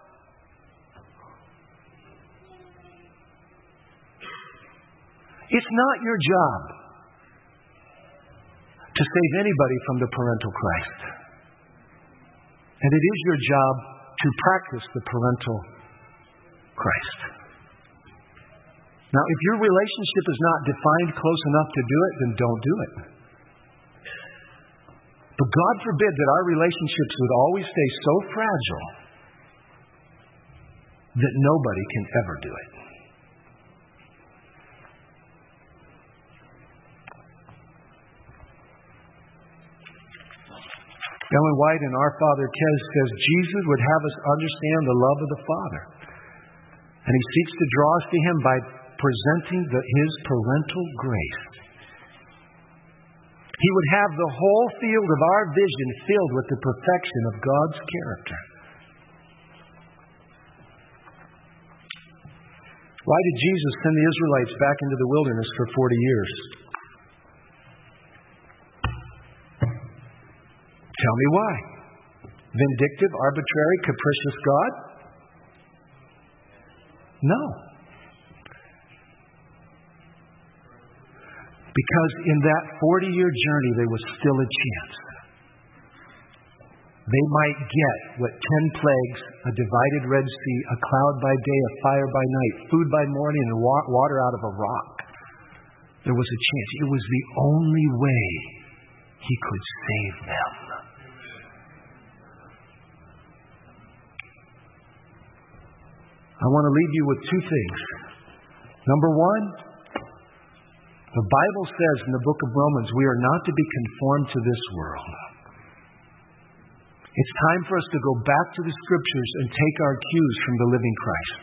It's not your job to save anybody from the parental Christ. And it is your job to practice the parental Christ. Now, if your relationship is not defined close enough to do it, then don't do it. But God forbid that our relationships would always stay so fragile that nobody can ever do it. Ellen White in Our Father says Jesus would have us understand the love of the Father. And He seeks to draw us to Him by presenting His parental grace. He would have the whole field of our vision filled with the perfection of God's character. Why did Jesus send the Israelites back into the wilderness for 40 years? Tell me why. Vindictive, arbitrary, capricious God? No. Because in that 40-year journey, there was still a chance. They might get what 10 plagues, a divided Red Sea, a cloud by day, a fire by night, food by morning, and water out of a rock. There was a chance. It was the only way He could save them. I want to leave you with two things. Number one, the Bible says in the book of Romans, we are not to be conformed to this world. It's time for us to go back to the Scriptures and take our cues from the living Christ.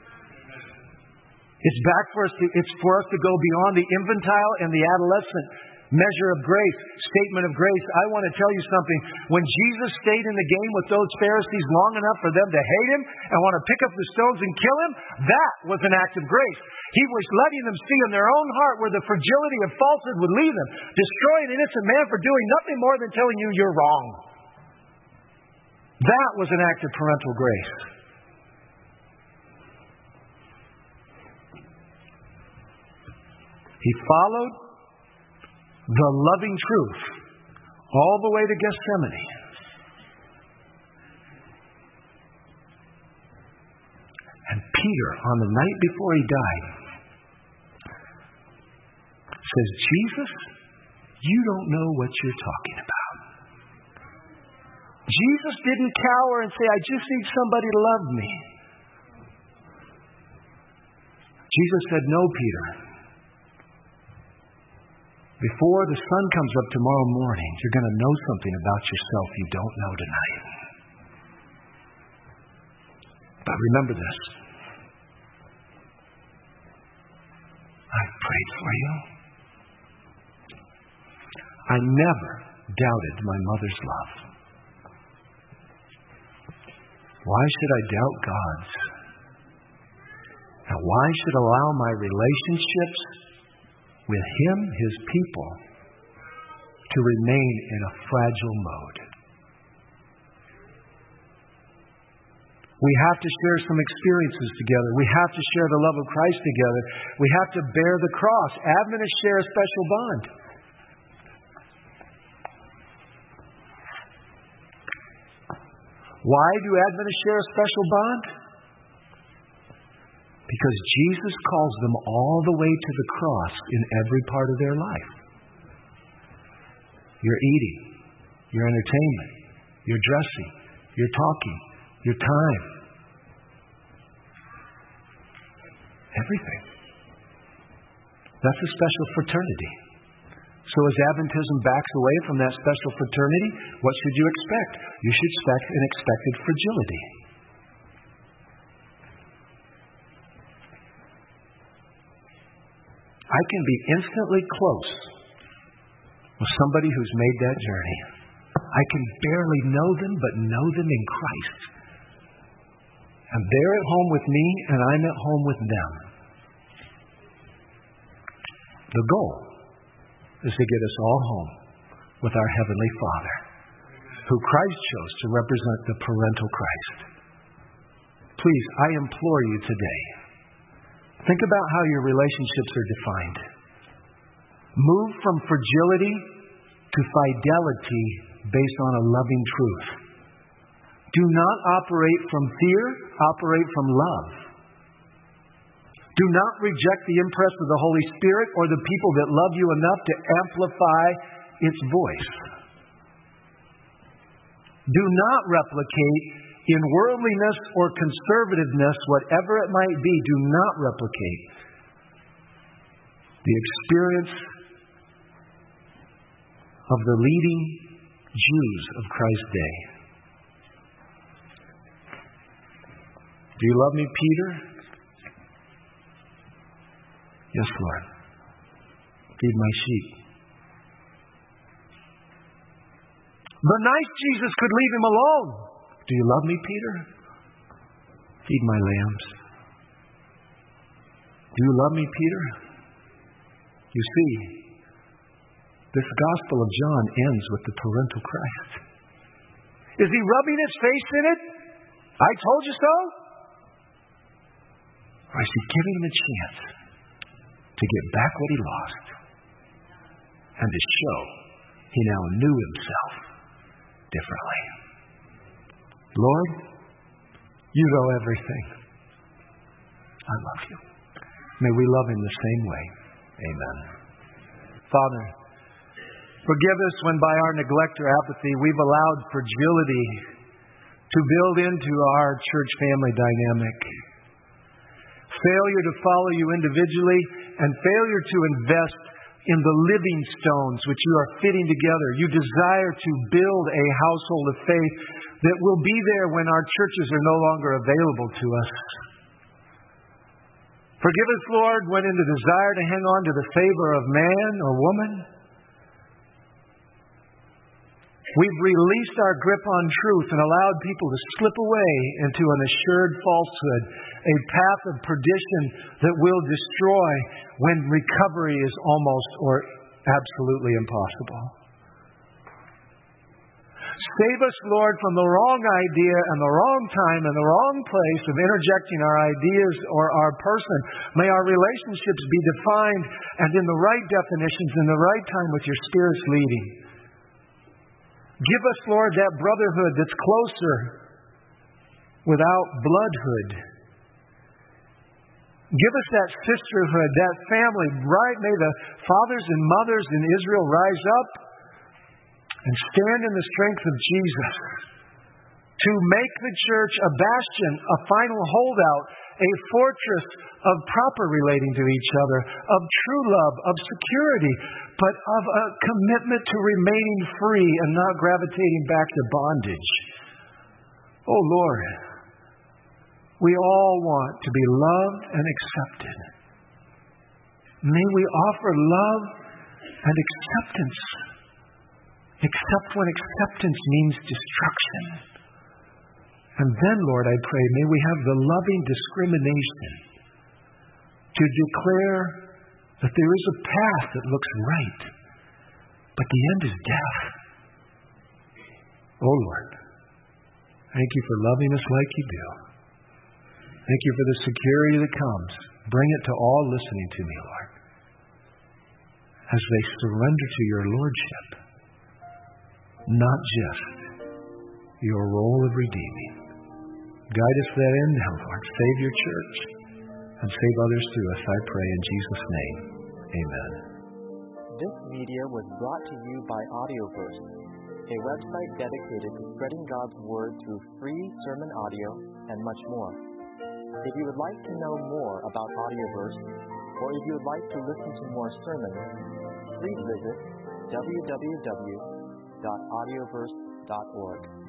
It's for us to go beyond the infantile and the adolescent measure of grace, statement of grace. I want to tell you something. When Jesus stayed in the game with those Pharisees long enough for them to hate Him and want to pick up the stones and kill Him, that was an act of grace. He was letting them see in their own heart where the fragility of falsehood would lead them, destroying an innocent man for doing nothing more than telling you you're wrong. That was an act of parental grace. He followed the loving truth all the way to Gethsemane. And Peter, on the night before he died, says, Jesus, you don't know what you're talking about. Jesus didn't cower and say, I just need somebody to love me. Jesus said, no, Peter. Before the sun comes up tomorrow morning, you're going to know something about yourself you don't know tonight. But remember this. I've prayed for you. I never doubted my mother's love. Why should I doubt God's? And why should I allow my relationships with Him, His people, to remain in a fragile mode? We have to share some experiences together. We have to share the love of Christ together. We have to bear the cross. Adventists share a special bond. Why do Adventists share a special bond? Because Jesus calls them all the way to the cross in every part of their life. Your eating, your entertainment, your dressing, your talking, your time. Everything. That's a special fraternity. So as Adventism backs away from that special fraternity, what should you expect? You should expect an expected fragility. I can be instantly close with somebody who's made that journey. I can barely know them, but know them in Christ. And they're at home with me, and I'm at home with them. The goal is to get us all home with our Heavenly Father, who Christ chose to represent the parental Christ. Please, I implore you today, think about how your relationships are defined. Move from fragility to fidelity based on a loving truth. Do not operate from fear, operate from love. Do not reject the impress of the Holy Spirit or the people that love you enough to amplify its voice. Do not replicate in worldliness or conservativeness, whatever it might be, do not replicate the experience of the leading Jews of Christ's day. Do you love me, Peter? Yes, Lord. Feed my sheep. The nice Jesus could leave him alone. Do you love me, Peter? Feed my lambs. Do you love me, Peter? You see, this Gospel of John ends with the parental Christ. Is he rubbing his face in it? I told you so? Or is he giving him a chance to get back what he lost and to show he now knew himself differently? Lord, you know everything. I love you. May we love him the same way. Amen. Father, forgive us when by our neglect or apathy we've allowed fragility to build into our church family dynamic. Failure to follow you individually and failure to invest in the living stones which you are fitting together. You desire to build a household of faith that will be there when our churches are no longer available to us. Forgive us, Lord, when in the desire to hang on to the favor of man or woman, we've released our grip on truth and allowed people to slip away into an assured falsehood, a path of perdition that will destroy when recovery is almost or absolutely impossible. Save us, Lord, from the wrong idea and the wrong time and the wrong place of interjecting our ideas or our person. May our relationships be defined and in the right definitions in the right time with your Spirit's leading. Give us, Lord, that brotherhood that's closer without bloodhood. Give us that sisterhood, that family. Right? May the fathers and mothers in Israel rise up and stand in the strength of Jesus to make the church a bastion, a final holdout, a fortress of proper relating to each other, of true love, of security, but of a commitment to remaining free and not gravitating back to bondage. Oh Lord, we all want to be loved and accepted. May we offer love and acceptance, except when acceptance means destruction. And then, Lord, I pray, may we have the loving discrimination to declare that there is a path that looks right, but the end is death. Oh, Lord, thank you for loving us like you do. Thank you for the security that comes. Bring it to all listening to me, Lord, as they surrender to your lordship, not just your role of redeeming. Guide us therein now, Lord. Save your church and save others through us, I pray in Jesus' name. Amen. This media was brought to you by Audioverse, a website dedicated to spreading God's Word through free sermon audio and much more. If you would like to know more about Audioverse, or if you would like to listen to more sermons, please visit www.audioverse.org.